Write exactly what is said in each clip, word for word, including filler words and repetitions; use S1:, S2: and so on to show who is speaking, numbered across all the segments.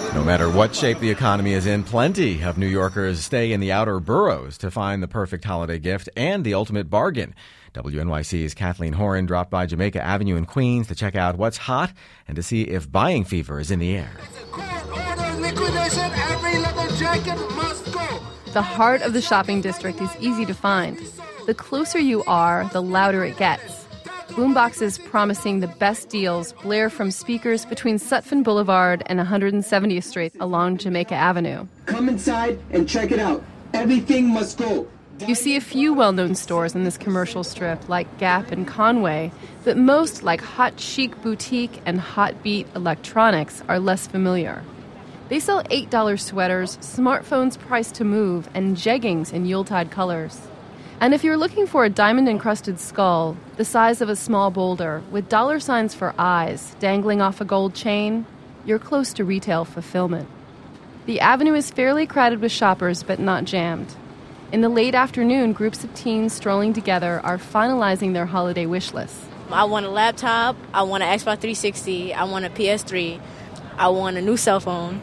S1: No matter what shape the economy is in, plenty of New Yorkers stay in the outer boroughs to find the perfect holiday gift and the ultimate bargain. W N Y C's Kathleen Horan dropped by Jamaica Avenue in Queens to check out what's hot and to see if buying fever is in the air.
S2: The heart of the shopping district is easy to find. The closer you are, the louder it gets. Boomboxes promising the best deals blare from speakers between Sutphin Boulevard and one hundred seventieth Street along Jamaica Avenue.
S3: Come inside and check it out. Everything must go.
S2: You see a few well-known stores in this commercial strip like Gap and Conway, but most like Hot Chic Boutique and Hot Beat Electronics are less familiar. They sell eight dollars sweaters, smartphones priced to move, and jeggings in Yuletide colors. And if you're looking for a diamond-encrusted skull, the size of a small boulder, with dollar signs for eyes dangling off a gold chain, you're close to retail fulfillment. The avenue is fairly crowded with shoppers, but not jammed. In the late afternoon, groups of teens strolling together are finalizing their holiday wish lists.
S4: I want a laptop, I want an Xbox three sixty, I want a P S three, I want a new cell phone,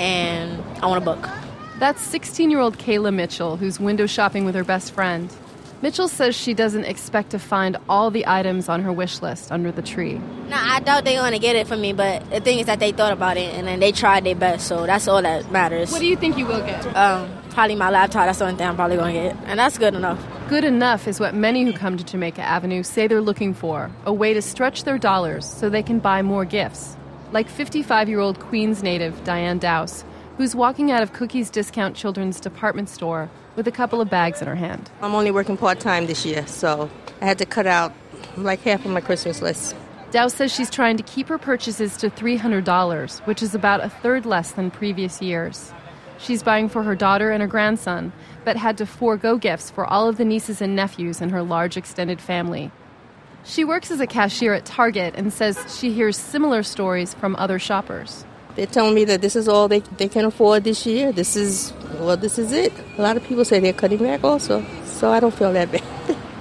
S4: and I want a book.
S2: That's sixteen-year-old Kayla Mitchell, who's window shopping with her best friend. Mitchell says she doesn't expect to find all the items on her wish list under the tree.
S4: No, I doubt they're going to get it for me, but the thing is that they thought about it, and then they tried their best, so that's all that matters.
S2: What do you think you will get?
S4: Um, probably my laptop. That's the only thing I'm probably going to get, and that's good enough.
S2: Good enough is what many who come to Jamaica Avenue say they're looking for, a way to stretch their dollars so they can buy more gifts. Like fifty-five-year-old Queens native Diane Dowse, who's walking out of Cookie's Discount Children's Department Store with a couple of bags in her hand.
S5: I'm only working part-time this year, so I had to cut out like half of my Christmas list.
S2: Dowse says she's trying to keep her purchases to three hundred dollars, which is about a third less than previous years. She's buying for her daughter and her grandson, but had to forego gifts for all of the nieces and nephews in her large extended family. She works as a cashier at Target and says she hears similar stories from other shoppers.
S5: They're telling me that this is all they they can afford this year. This is, well, this is it. A lot of people say they're cutting back also, so I don't feel that bad.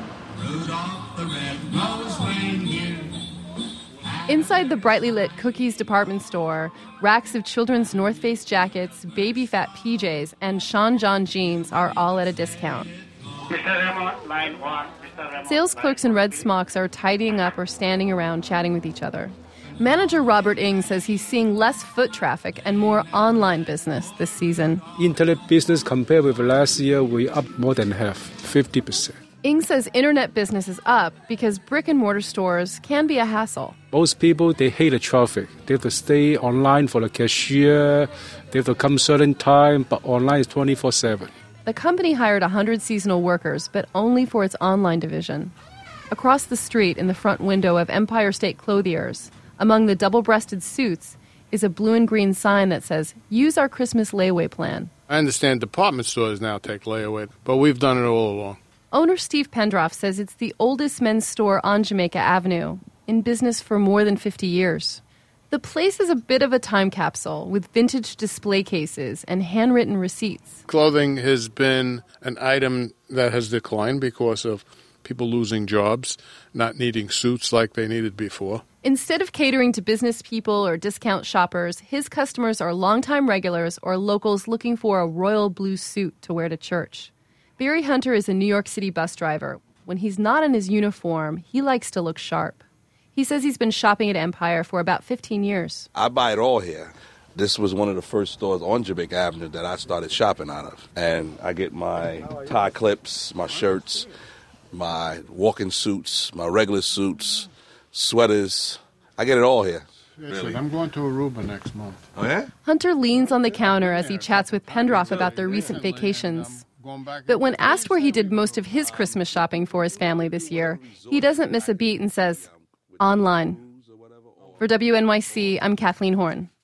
S2: Inside the brightly lit Cookies department store, racks of children's North Face jackets, baby fat P Js, and Sean John jeans are all at a discount. Sales clerks in red smocks are tidying up or standing around chatting with each other. Manager Robert Ng says he's seeing less foot traffic and more online business this season.
S6: Internet business compared with last year, we're up more than half, fifty percent.
S2: Ng says internet business is up because brick-and-mortar stores can be a hassle.
S6: Most people, they hate the traffic. They have to stay online for the cashier. They have to come certain time, but online is twenty-four seven.
S2: The company hired one hundred seasonal workers, but only for its online division. Across the street in the front window of Empire State Clothiers, among the double-breasted suits, is a blue and green sign that says, "Use our Christmas layaway plan."
S7: I understand department stores now take layaway, but we've done it all along.
S2: Owner Steve Pendroff says it's the oldest men's store on Jamaica Avenue, in business for more than fifty years. The place is a bit of a time capsule with vintage display cases and handwritten receipts.
S7: Clothing has been an item that has declined because of people losing jobs, not needing suits like they needed before.
S2: Instead of catering to business people or discount shoppers, his customers are longtime regulars or locals looking for a royal blue suit to wear to church. Barry Hunter is a New York City bus driver. When he's not in his uniform, he likes to look sharp. He says he's been shopping at Empire for about fifteen years.
S8: I buy it all here. This was one of the first stores on Jamaica Avenue that I started shopping out of. And I get my tie clips, my shirts, my walking suits, my regular suits, sweaters. I get it all here.
S7: Really? I'm going to Aruba next month.
S8: Oh, yeah?
S2: Hunter leans on the counter as he chats with Pendroff about their recent vacations. But when asked where he did most of his Christmas shopping for his family this year, he doesn't miss a beat and says, online. For W N Y C, I'm Kathleen Horn.